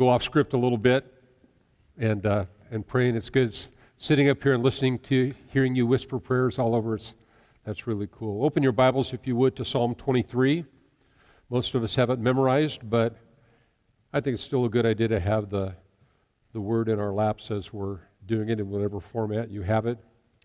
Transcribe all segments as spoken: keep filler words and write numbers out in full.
go off script a little bit and uh, and praying. It's good sitting up here and listening to, hearing you whisper prayers all over us. That's really cool. Open your Bibles, if you would, to Psalm twenty-three. Most of us have it memorized, but I think it's still a good idea to have the the word in our laps as we're doing it in whatever format you have it.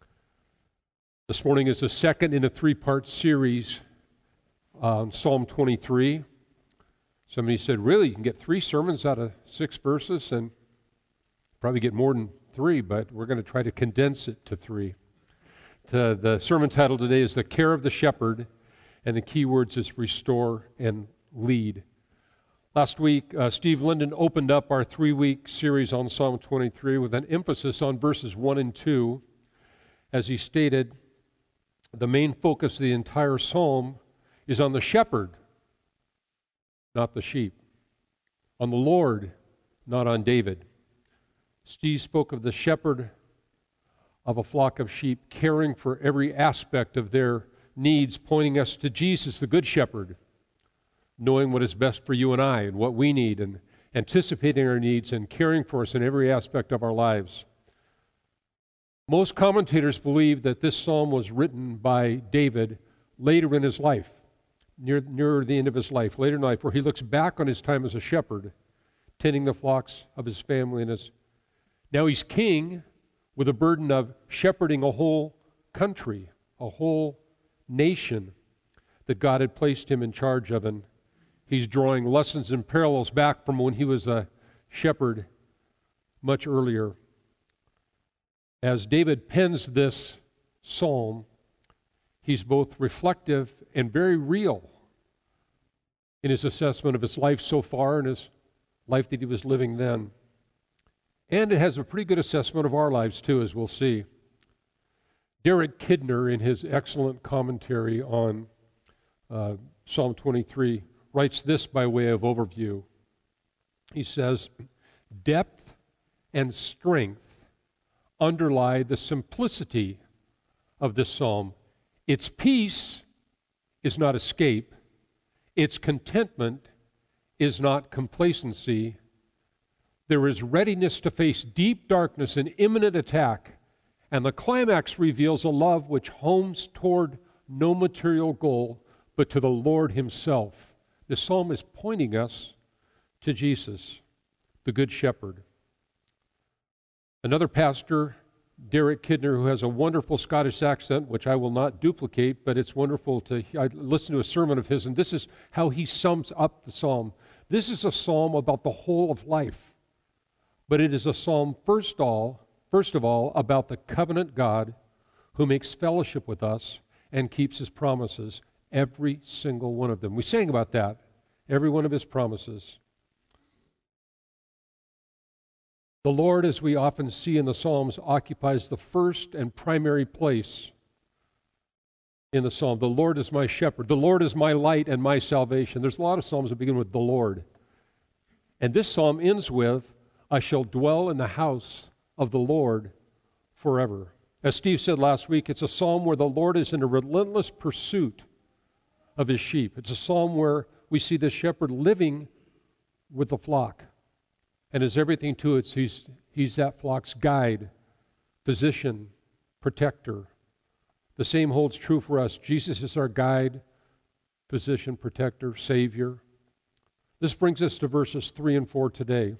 This morning is the second in a three-part series on Psalm twenty-three. Somebody said, really, you can get three sermons out of six verses, and probably get more than three, but we're going to try to condense it to three. To, the sermon title today is The Care of the Shepherd, and the key words is restore and lead. Last week, uh, Steve Linden opened up our three-week series on Psalm twenty-three with an emphasis on verses one and two. As he stated, the main focus of the entire psalm is on the shepherd, not the sheep, on the Lord, not on David. Steve spoke of the shepherd of a flock of sheep caring for every aspect of their needs, pointing us to Jesus, the good shepherd, knowing what is best for you and I and what we need, and anticipating our needs and caring for us in every aspect of our lives. Most commentators believe that this psalm was written by David later in his life, near, near the end of his life, later in life, where he looks back on his time as a shepherd, tending the flocks of his family. And his, now he's king with a burden of shepherding a whole country, a whole nation that God had placed him in charge of. And he's drawing lessons and parallels back from when he was a shepherd much earlier. As David pens this psalm, he's both reflective and very real in his assessment of his life so far and his life that he was living then. And it has a pretty good assessment of our lives too, as we'll see. Derek Kidner, in his excellent commentary on uh, Psalm twenty-three, writes this by way of overview. He says, depth and strength underlie the simplicity of this psalm. Its peace is not escape. Its contentment is not complacency. There is readiness to face deep darkness and imminent attack, and the climax reveals a love which homes toward no material goal, but to the Lord himself. This psalm is pointing us to Jesus, the Good Shepherd. Another pastor, Derek Kidner, who has a wonderful Scottish accent, which I will not duplicate, but it's wonderful to I listen to a sermon of his, and this is how he sums up the psalm. This is a psalm about the whole of life, but it is a psalm first all, first of all about the covenant God who makes fellowship with us and keeps his promises, every single one of them. We sang about that, every one of his promises. The Lord, as we often see in the Psalms, occupies the first and primary place in the Psalm. The Lord is my shepherd. The Lord is my light and my salvation. There's a lot of Psalms that begin with the Lord. And this Psalm ends with, I shall dwell in the house of the Lord forever. As Steve said last week, it's a Psalm where the Lord is in a relentless pursuit of his sheep. It's a Psalm where we see the shepherd living with the flock. And as everything to it, he's, he's that flock's guide, physician, protector. The same holds true for us. Jesus is our guide, physician, protector, Savior. This brings us to verses three and four today.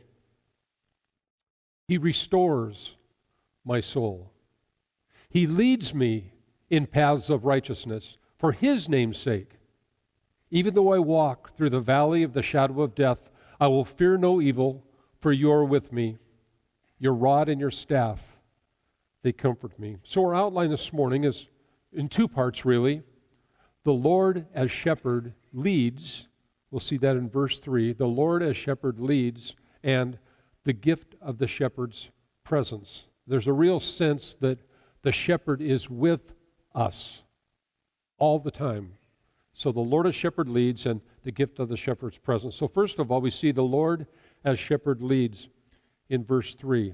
He restores my soul. He leads me in paths of righteousness for his name's sake. Even though I walk through the valley of the shadow of death, I will fear no evil, for you are with me. Your rod and your staff, they comfort me. So our outline this morning is in two parts, really. The Lord as shepherd leads. We'll see that in verse three. The Lord as shepherd leads, and the gift of the shepherd's presence. There's a real sense that the shepherd is with us all the time. So the Lord as shepherd leads, and the gift of the shepherd's presence. So first of all, we see the Lord as shepherd leads in verse three.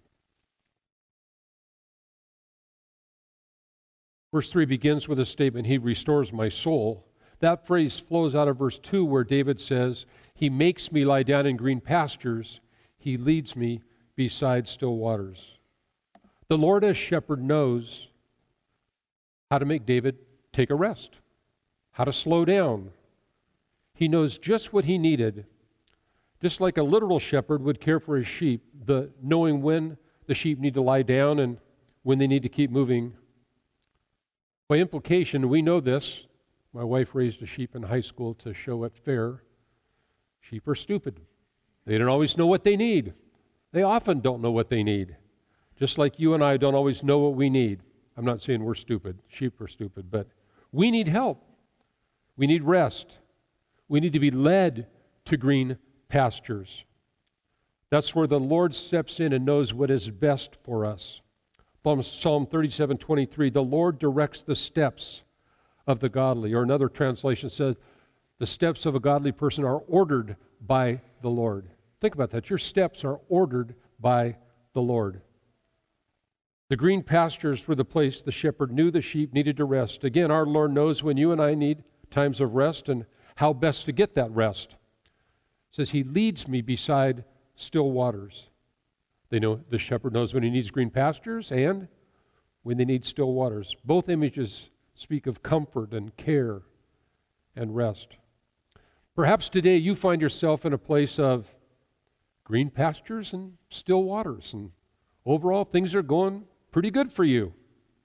Verse three begins with a statement, He restores my soul. That phrase flows out of verse two, where David says, He makes me lie down in green pastures. He leads me beside still waters. The Lord as shepherd knows how to make David take a rest, how to slow down. He knows just what he needed. Just like a literal shepherd would care for his sheep, the knowing when the sheep need to lie down and when they need to keep moving. By implication, we know this. My wife raised a sheep in high school to show at fair. Sheep are stupid. They don't always know what they need. They often don't know what they need. Just like you and I don't always know what we need. I'm not saying we're stupid. Sheep are stupid. But we need help. We need rest. We need to be led to green pastures. That's where the Lord steps in and knows what is best for us. Psalm thirty-seven twenty-three, the Lord directs the steps of the godly. Or another translation says, the steps of a godly person are ordered by the Lord. Think about that. Your steps are ordered by the Lord. The green pastures were the place the shepherd knew the sheep needed to rest. Again, our Lord knows when you and I need times of rest and how best to get that rest. It says, He leads me beside still waters. They know the shepherd knows when he needs green pastures and when they need still waters. Both images speak of comfort and care and rest. Perhaps today you find yourself in a place of green pastures and still waters, and overall things are going pretty good for you.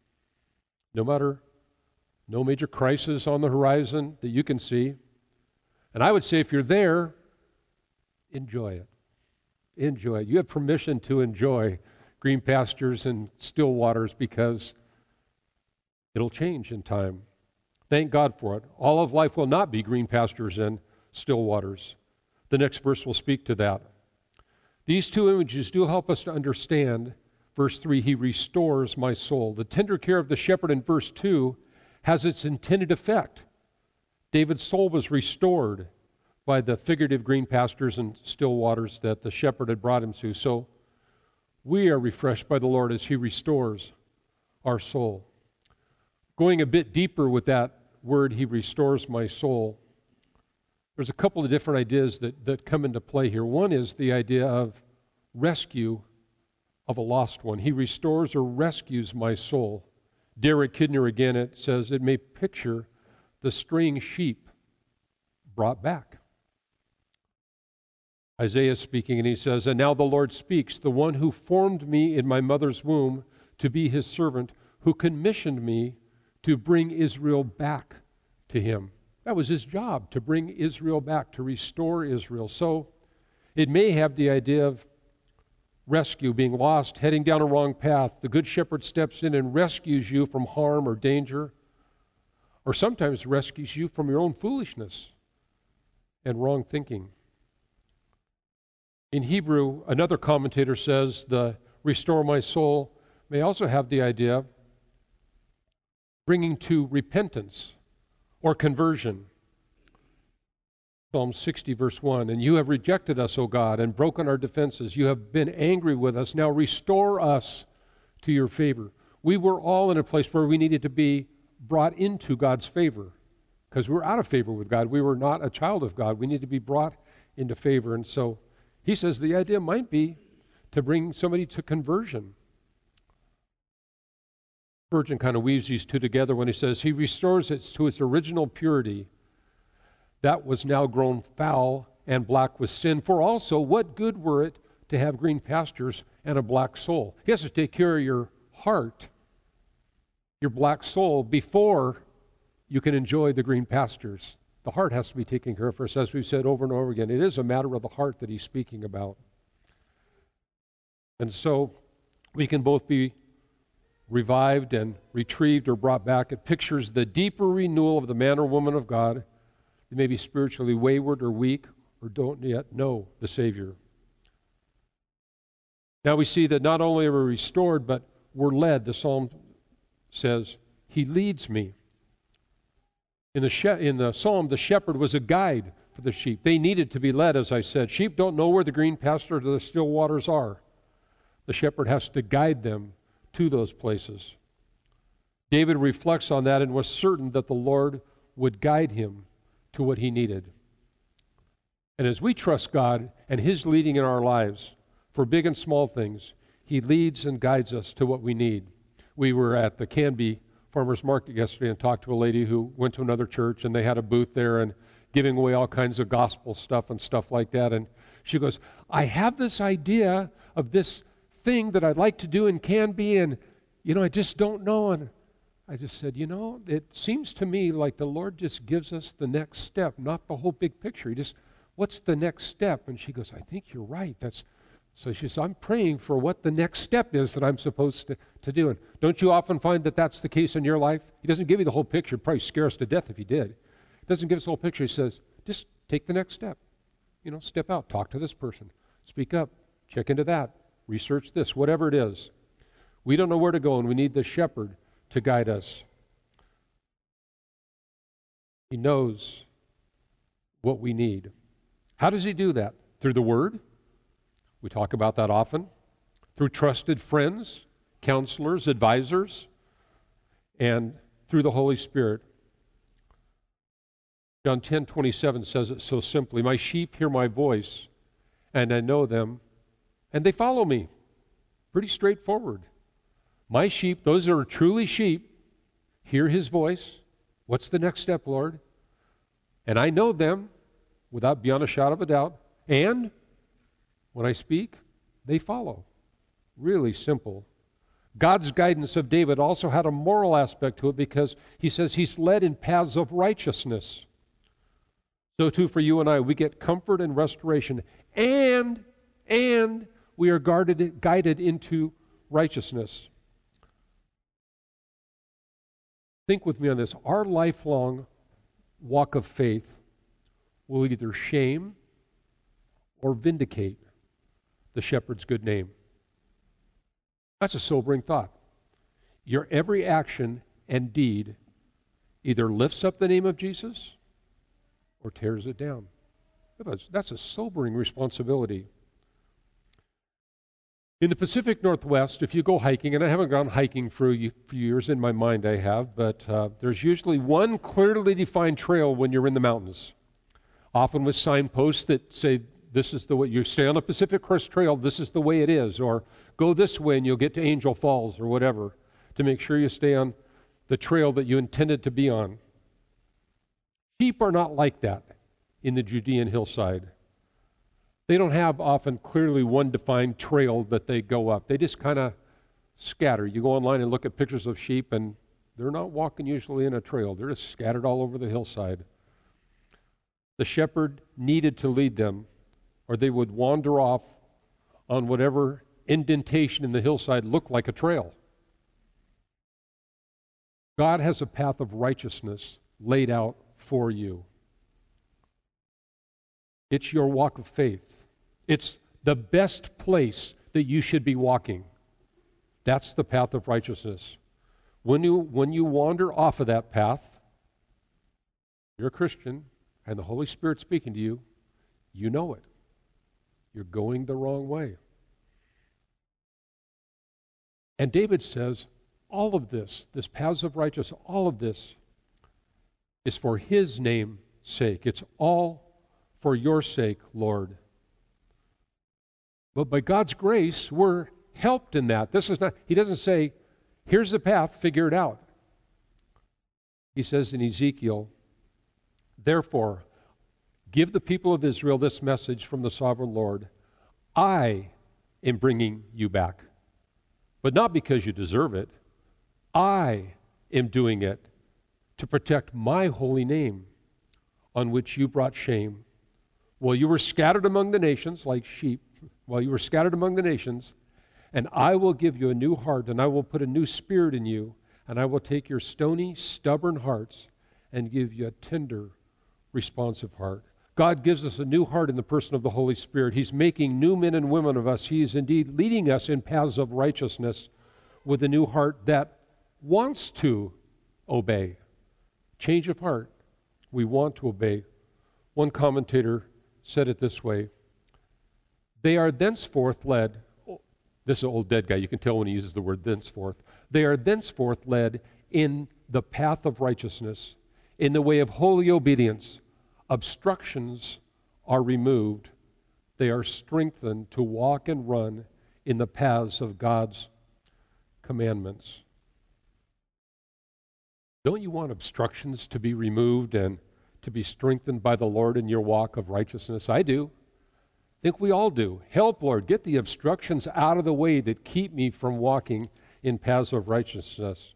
No matter, no major crisis on the horizon that you can see. And I would say if you're there, enjoy it. Enjoy it. You have permission to enjoy green pastures and still waters because it'll change in time. Thank God for it. All of life will not be green pastures and still waters. The next verse will speak to that. These two images do help us to understand. Verse three, He restores my soul. The tender care of the shepherd in verse two has its intended effect. David's soul was restored by the figurative green pastures and still waters that the shepherd had brought him to. So we are refreshed by the Lord as He restores our soul. Going a bit deeper with that word, He restores my soul, there's a couple of different ideas that, that come into play here. One is the idea of rescue of a lost one. He restores or rescues my soul. Derek Kidner again, it says, it may picture the straying sheep brought back. Isaiah is speaking, and he says, and now the Lord speaks, the one who formed me in my mother's womb to be His servant, who commissioned me to bring Israel back to Him. That was His job, to bring Israel back, to restore Israel. So it may have the idea of rescue, being lost, heading down a wrong path. The Good Shepherd steps in and rescues you from harm or danger, or sometimes rescues you from your own foolishness and wrong thinking. In Hebrew, another commentator says the restore my soul may also have the idea bringing to repentance or conversion. Psalm sixty, verse one, and you have rejected us, O God, and broken our defenses. You have been angry with us. Now restore us to your favor. We were all in a place where we needed to be brought into God's favor because we were out of favor with God. We were not a child of God. We need to be brought into favor. And so he says the idea might be to bring somebody to conversion. Spurgeon kind of weaves these two together when he says he restores it to its original purity that was now grown foul and black with sin. For also, what good were it to have green pastures and a black soul? He has to take care of your heart, your black soul, before you can enjoy the green pastures. The heart has to be taken care of first, as we've said over and over again. It is a matter of the heart that he's speaking about. And so we can both be revived and retrieved or brought back. It pictures the deeper renewal of the man or woman of God. They may be spiritually wayward or weak or don't yet know the Savior. Now we see that not only are we restored, but we're led. The psalm says, He leads me. In the, she- in the psalm, the shepherd was a guide for the sheep. They needed to be led, as I said. Sheep don't know where the green pastures or the still waters are. The shepherd has to guide them to those places. David reflects on that and was certain that the Lord would guide him to what he needed. And as we trust God and His leading in our lives, for big and small things. He leads and guides us to what we need. We were at the Canby Farmers Market yesterday and talked to a lady who went to another church, and they had a booth there and giving away all kinds of gospel stuff and stuff like that. And she goes, I have this idea of this thing that I'd like to do in Canby, and, you know, I just don't know. And I just said, you know, it seems to me like the Lord just gives us the next step, not the whole big picture. He just, what's the next step? And she goes, I think you're right. That's So she says, I'm praying for what the next step is that I'm supposed to, to do. And don't you often find that that's the case in your life? He doesn't give you the whole picture. He'd probably scare us to death if he did. He doesn't give us the whole picture. He says, just take the next step. You know, step out, talk to this person, speak up, check into that, research this, whatever it is. We don't know where to go, and we need the shepherd to guide us. He knows what we need. How does he do that? Through the Word. We talk about that often. Through trusted friends, counselors, advisors, and through the Holy Spirit. John ten twenty-seven says it so simply, my sheep hear my voice, and I know them, and they follow me. Pretty straightforward. My sheep, those that are truly sheep, hear his voice. What's the next step, Lord? And I know them, without beyond a shadow of a doubt, and when I speak, they follow. Really simple. God's guidance of David also had a moral aspect to it, because he says he's led in paths of righteousness. So too for you and I, we get comfort and restoration, and, and we are guarded, guided into righteousness. Think with me on this. Our lifelong walk of faith will either shame or vindicate the shepherd's good name. That's a sobering thought. Your every action and deed either lifts up the name of Jesus or tears it down. That's a sobering responsibility. In the Pacific Northwest, if you go hiking, and I haven't gone hiking for a few years, in my mind I have, but uh, there's usually one clearly defined trail when you're in the mountains, often with signposts that say, this is the way, you stay on the Pacific Crest Trail, this is the way it is, or go this way and you'll get to Angel Falls, or whatever, to make sure you stay on the trail that you intended to be on. Sheep are not like that in the Judean hillside. They don't have often clearly one defined trail that they go up. They just kind of scatter. You go online and look at pictures of sheep, and they're not walking usually in a trail. They're just scattered all over the hillside. The shepherd needed to lead them, or they would wander off on whatever indentation in the hillside looked like a trail. God has a path of righteousness laid out for you. It's your walk of faith. It's the best place that you should be walking. That's the path of righteousness. When you, when you wander off of that path, you're a Christian, and the Holy Spirit's speaking to you, you know it. You're going the wrong way. And David says, all of this, this paths of righteousness, all of this is for his name's sake. It's all for your sake, Lord. But by God's grace, we're helped in that. This is not, he doesn't say, here's the path, figure it out. He says in Ezekiel, therefore, give the people of Israel this message from the sovereign Lord. I am bringing you back, but not because you deserve it. I am doing it to protect my holy name, on which you brought shame. While you were scattered among the nations like sheep, while you were scattered among the nations, and I will give you a new heart, and I will put a new spirit in you, and I will take your stony, stubborn hearts and give you a tender, responsive heart. God gives us a new heart in the person of the Holy Spirit. He's making new men and women of us. He is indeed leading us in paths of righteousness with a new heart that wants to obey. Change of heart. We want to obey. One commentator said it this way: they are thenceforth led, this is an old dead guy, you can tell when he uses the word thenceforth. They are thenceforth led in the path of righteousness, in the way of holy obedience. Obstructions are removed, They are strengthened to walk and run in the paths of God's commandments. Don't you want obstructions to be removed and to be strengthened by the Lord in your walk of righteousness? I do. I think we all do. Help, Lord, get the obstructions out of the way that keep me from walking in paths of righteousness.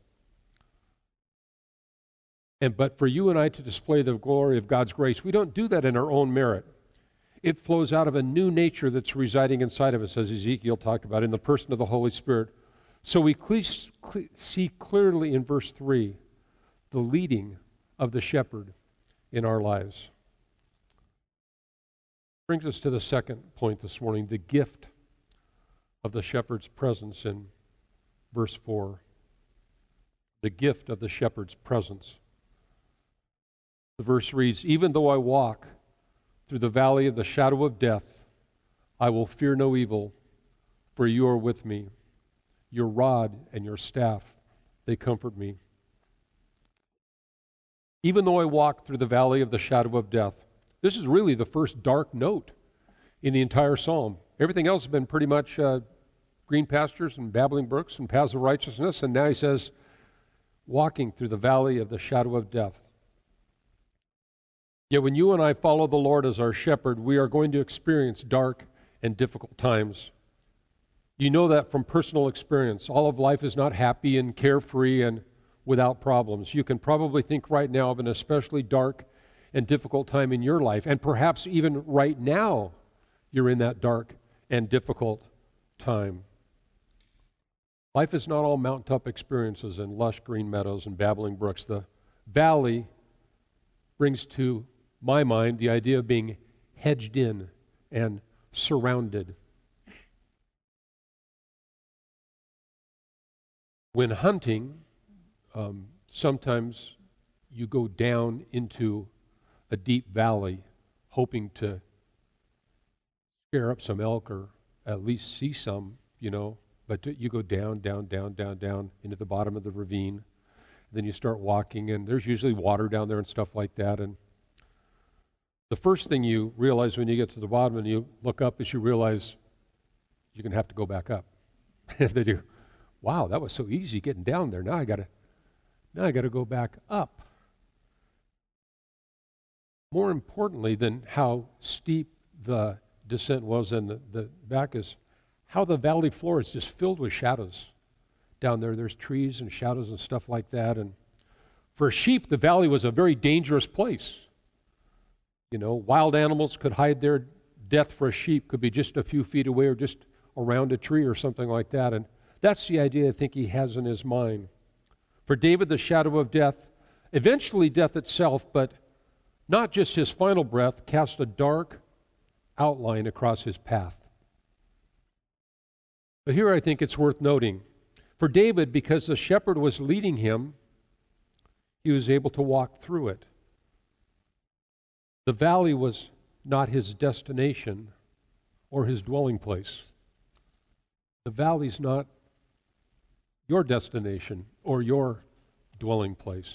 And but for you and I to display the glory of God's grace, we don't do that in our own merit. It flows out of a new nature that's residing inside of us, as Ezekiel talked about, in the person of the Holy Spirit. So we cle- cle- see clearly in verse three the leading of the shepherd in our lives. Brings us to the second point this morning, the gift of the shepherd's presence in verse four. The gift of the shepherd's presence. The verse reads, "Even though I walk through the valley of the shadow of death, I will fear no evil, for you are with me. Your rod and your staff, they comfort me. Even though I walk through the valley of the shadow of death." This is really the first dark note in the entire psalm. Everything else has been pretty much uh, green pastures and babbling brooks and paths of righteousness, and now he says, walking through the valley of the shadow of death. Yet when you and I follow the Lord as our shepherd, we are going to experience dark and difficult times. You know that from personal experience. All of life is not happy and carefree and without problems. You can probably think right now of an especially dark and difficult time in your life, and perhaps even right now you're in that dark and difficult time. Life is not all mountaintop experiences and lush green meadows and babbling brooks. The valley brings to my mind the idea of being hedged in and surrounded. When hunting, um, sometimes you go down into a deep valley hoping to scare up some elk or at least see some, you know, but you go down, down, down, down, down into the bottom of the ravine. Then you start walking, and there's usually water down there and stuff like that. And the first thing you realize when you get to the bottom and you look up is you realize you're going to have to go back up. And then you, wow, that was so easy getting down there. Now I got to, now I got to go back up. More importantly than how steep the descent was and the, the back is how the valley floor is just filled with shadows. Down there, there's trees and shadows and stuff like that. And for sheep, the valley was a very dangerous place. You know, wild animals could hide there. Death for a sheep could be just a few feet away or just around a tree or something like that. And that's the idea I think he has in his mind. For David, the shadow of death, eventually death itself, but not just his final breath, cast a dark outline across his path. But here I think it's worth noting. For David, because the shepherd was leading him, he was able to walk through it. The valley was not his destination or his dwelling place. The valley's not your destination or your dwelling place.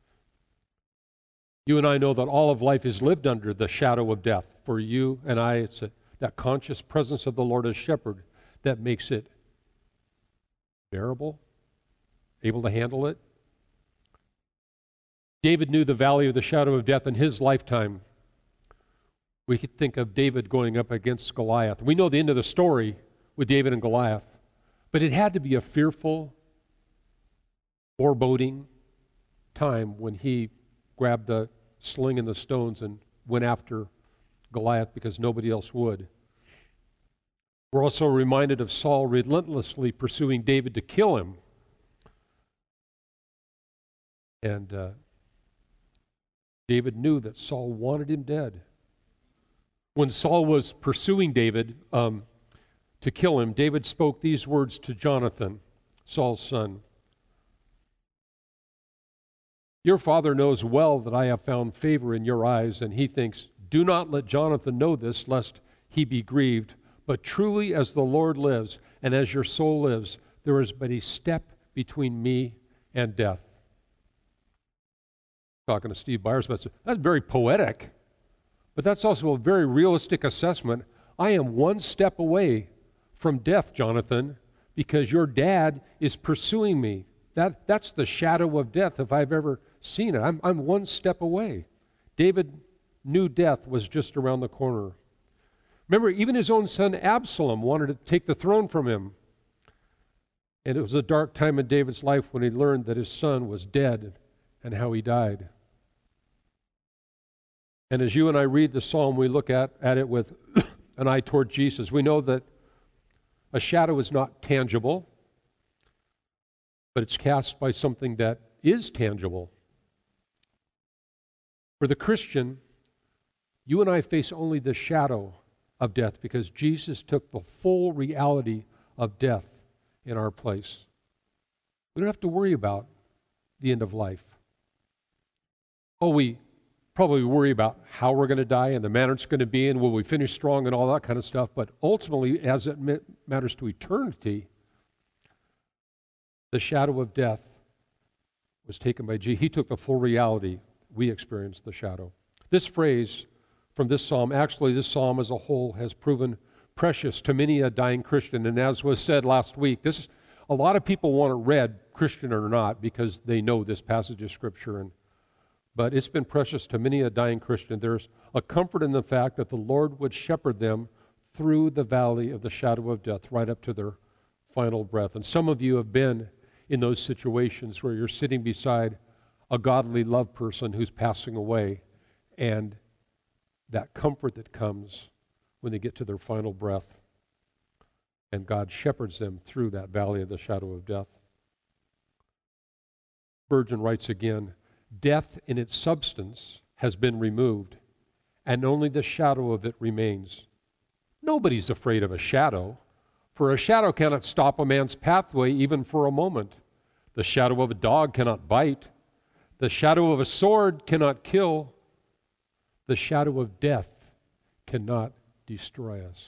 You and I know that all of life is lived under the shadow of death. For you and I, it's a, that conscious presence of the Lord as shepherd that makes it bearable, able to handle it. David knew the valley of the shadow of death in his lifetime. We could think of David going up against Goliath. We know the end of the story with David and Goliath, but it had to be a fearful, foreboding time when he grabbed the sling and the stones and went after Goliath because nobody else would. We're also reminded of Saul relentlessly pursuing David to kill him. And uh, David knew that Saul wanted him dead. When Saul was pursuing David um, to kill him, David spoke these words to Jonathan, Saul's son. "Your father knows well that I have found favor in your eyes, and he thinks, do not let Jonathan know this, lest he be grieved. But truly as the Lord lives, and as your soul lives, there is but a step between me and death." Talking to Steve Byers, but that's very poetic. But that's also a very realistic assessment I am one step away from death, Jonathan, because your dad is pursuing me. That, that's the shadow of death if I've ever seen it. I'm, I'm one step away. David knew death was just around the corner. Remember, even his own son Absalom wanted to take the throne from him. And it was a dark time in David's life when he learned that his son was dead and how he died. And as you and I read the psalm, we look at, at it with an eye toward Jesus. We know that a shadow is not tangible, but it's cast by something that is tangible. For the Christian, you and I face only the shadow of death because Jesus took the full reality of death in our place. We don't have to worry about the end of life. Oh, we probably worry about how we're going to die and the manner it's going to be and will we finish strong and all that kind of stuff, but ultimately, as it matters to eternity, the shadow of death was taken by Jesus. He took the full reality. We experienced the shadow. This phrase from this psalm, actually this psalm as a whole has proven precious to many a dying Christian. And as was said last week, this a lot of people want it read, Christian or not, because they know this passage of Scripture. And but it's been precious to many a dying Christian. There's a comfort in the fact that the Lord would shepherd them through the valley of the shadow of death, right up to their final breath. And some of you have been in those situations where you're sitting beside a godly loved person who's passing away, and that comfort that comes when they get to their final breath, and God shepherds them through that valley of the shadow of death. Spurgeon writes again, death in its substance has been removed, and only the shadow of it remains. Nobody's afraid of a shadow, for a shadow cannot stop a man's pathway even for a moment. The shadow of a dog cannot bite. The shadow of a sword cannot kill. The shadow of death cannot destroy us.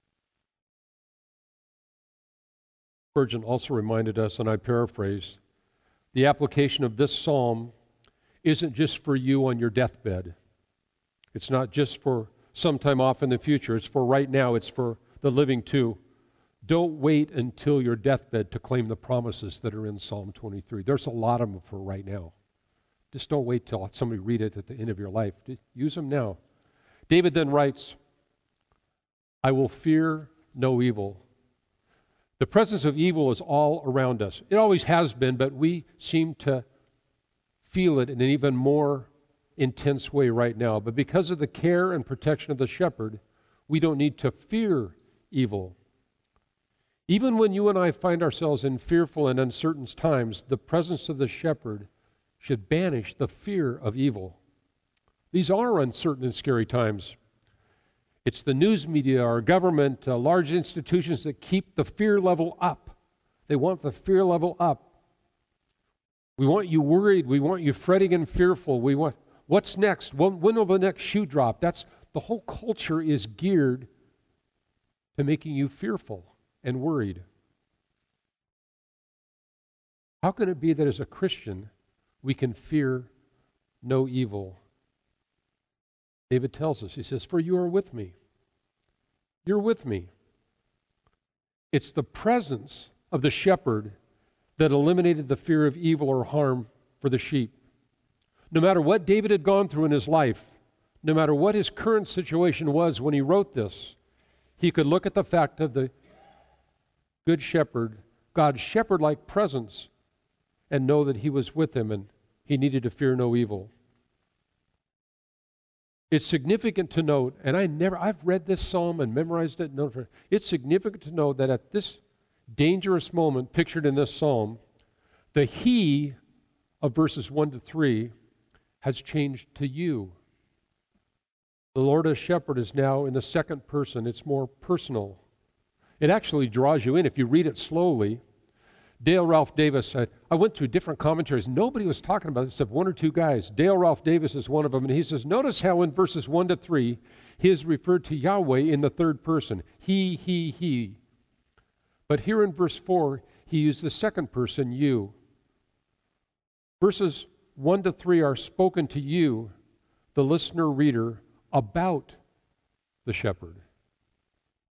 Spurgeon also reminded us, and I paraphrase, the application of this psalm isn't just for you on your deathbed. It's not just for sometime off in the future. It's for right now. It's for the living too. Don't wait until your deathbed to claim the promises that are in Psalm twenty-three. There's a lot of them for right now. Just don't wait till somebody read it at the end of your life. Use them now. David then writes, I will fear no evil. The presence of evil is all around us. It always has been, but we seem to feel it in an even more intense way right now. But because of the care and protection of the shepherd, we don't need to fear evil. Even when you and I find ourselves in fearful and uncertain times, the presence of the shepherd should banish the fear of evil. These are uncertain and scary times. It's the news media, our government, uh, large institutions that keep the fear level up. They want the fear level up. We want you worried. We want you fretting and fearful. We want, what's next? When, when will the next shoe drop? That's, the whole culture is geared to making you fearful and worried. How can it be that as a Christian we can fear no evil? David tells us, he says, for you are with me. You're with me. It's the presence of the shepherd that eliminated the fear of evil or harm for the sheep. No matter what David had gone through in his life, no matter what his current situation was when he wrote this, he could look at the fact of the good shepherd, God's shepherd-like presence, and know that he was with him and he needed to fear no evil. It's significant to note, and I never, I've read this psalm and memorized it. It's significant to note that at this dangerous moment pictured in this psalm, the he of verses one to three has changed to you. The Lord as shepherd is now in the second person. It's more personal. It actually draws you in. If you read it slowly, Dale Ralph Davis said, I went through different commentaries. Nobody was talking about this except one or two guys. Dale Ralph Davis is one of them, and he says, notice how in verses one to three, he is referred to Yahweh in the third person. He, he, he. But here in verse four, he used the second person, you. Verses one to three are spoken to you, the listener, reader, about the shepherd.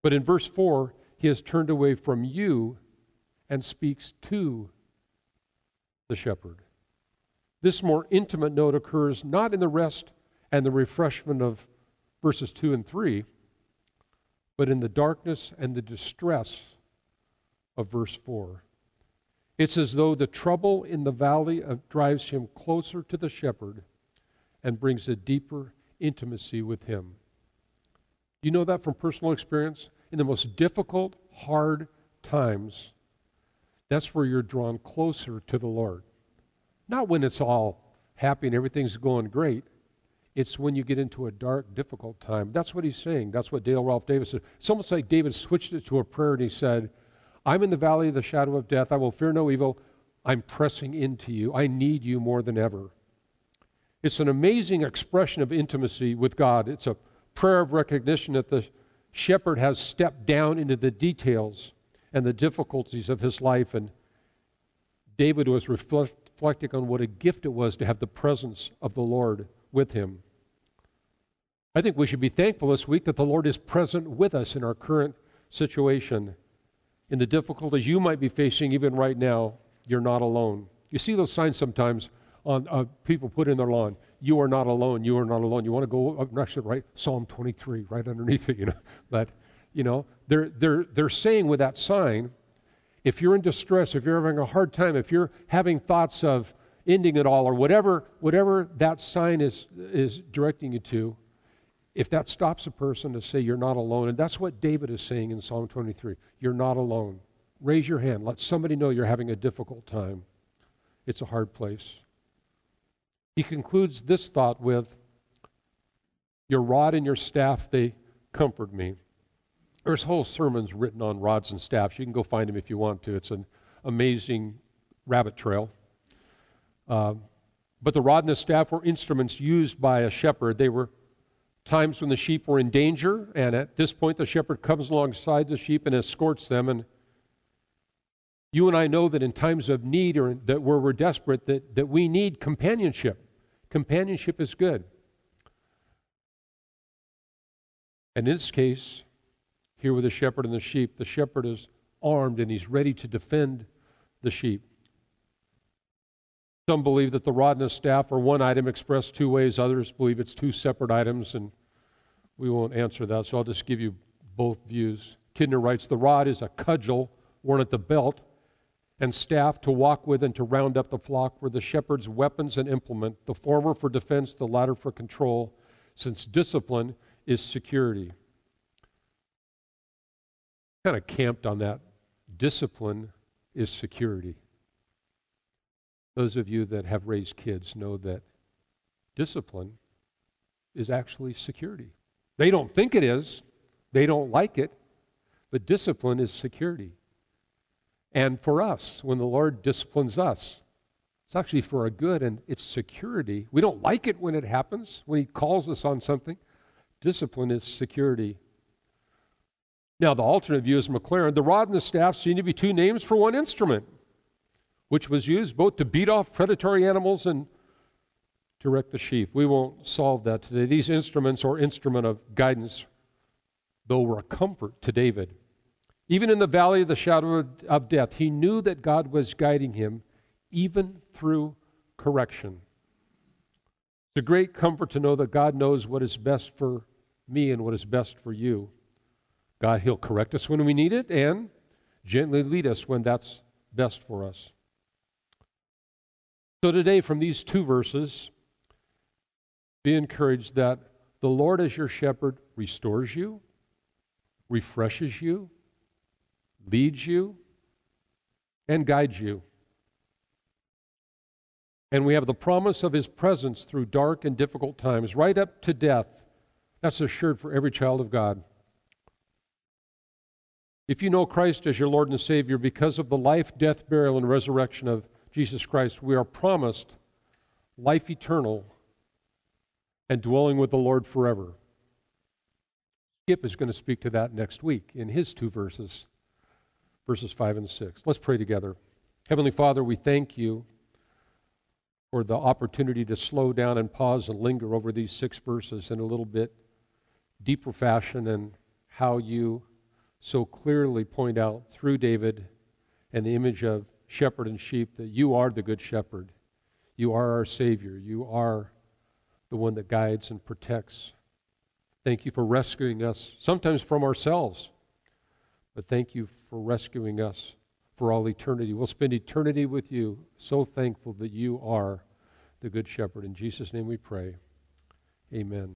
But in verse four, he has turned away from you and speaks to the shepherd. This more intimate note occurs not in the rest and the refreshment of verses two and three, but in the darkness and the distress of verse four. It's as though the trouble in the valley of, drives him closer to the shepherd and brings a deeper intimacy with him. You know that from personal experience? In the most difficult, hard times, that's where you're drawn closer to the Lord. Not when it's all happy and everything's going great. It's when you get into a dark, difficult time. That's what he's saying. That's what Dale Ralph Davis said. It's almost like David switched it to a prayer and he said, I'm in the valley of the shadow of death. I will fear no evil. I'm pressing into you. I need you more than ever. It's an amazing expression of intimacy with God. It's a prayer of recognition that the shepherd has stepped down into the details and the difficulties of his life. And David was reflect, reflecting on what a gift it was to have the presence of the Lord with him. I think we should be thankful this week that the Lord is present with us in our current situation. In the difficulties you might be facing even right now, you're not alone. You see those signs sometimes on uh, people put in their lawn. You are not alone. You are not alone. You want to go up next to right Psalm twenty-three right underneath it, you know. But you know, they're they're they're saying with that sign, if you're in distress, if you're having a hard time, if you're having thoughts of ending it all, or whatever whatever that sign is is directing you to, if that stops a person to say you're not alone, and that's what David is saying in Psalm twenty-three, you're not alone. Raise your hand. Let somebody know you're having a difficult time. It's a hard place. He concludes this thought with, your rod and your staff, they comfort me. There's whole sermons written on rods and staffs. You can go find them if you want to. It's an amazing rabbit trail. Uh, but the rod and the staff were instruments used by a shepherd. They were times when the sheep were in danger, and at this point the shepherd comes alongside the sheep and escorts them. And you and I know that in times of need, or that where we're desperate, that, that we need companionship. Companionship is good. And in this case, here with the shepherd and the sheep, the shepherd is armed and he's ready to defend the sheep. Some believe that the rod and the staff are one item expressed two ways. Others believe it's two separate items, and we won't answer that, so I'll just give you both views. Kidner writes, the rod is a cudgel worn at the belt, and staff to walk with and to round up the flock were the shepherd's weapons and implement, the former for defense, the latter for control, since discipline is security. Kind of camped on that. Discipline is security. Those of you that have raised kids know that discipline is actually security. They don't think it is. They don't like it. But discipline is security. And for us, when the Lord disciplines us, it's actually for a good and it's security. We don't like it when it happens, when He calls us on something. Discipline is security. Now, the alternate view is McLaren. The rod and the staff seem to be two names for one instrument, which was used both to beat off predatory animals and direct the sheep. We won't solve that today. These instruments, or instrument of guidance, though, were a comfort to David. Even in the valley of the shadow of death, he knew that God was guiding him, even through correction. It's a great comfort to know that God knows what is best for me and what is best for you. God, He'll correct us when we need it and gently lead us when that's best for us. So today, from these two verses, be encouraged that the Lord as your shepherd restores you, refreshes you, leads you, and guides you. And we have the promise of His presence through dark and difficult times, right up to death. That's assured for every child of God. If you know Christ as your Lord and Savior, because of the life, death, burial, and resurrection of Jesus Christ, we are promised life eternal and dwelling with the Lord forever. Skip is going to speak to that next week in his two verses. Verses five and six. Let's pray together. Heavenly Father, we thank you for the opportunity to slow down and pause and linger over these six verses in a little bit deeper fashion, and how you so clearly point out through David and the image of shepherd and sheep that you are the good shepherd. You are our Savior. You are the one that guides and protects. Thank you for rescuing us, sometimes from ourselves, but thank you for rescuing us for all eternity. We'll spend eternity with you, so thankful that you are the good shepherd. In Jesus' name we pray. Amen.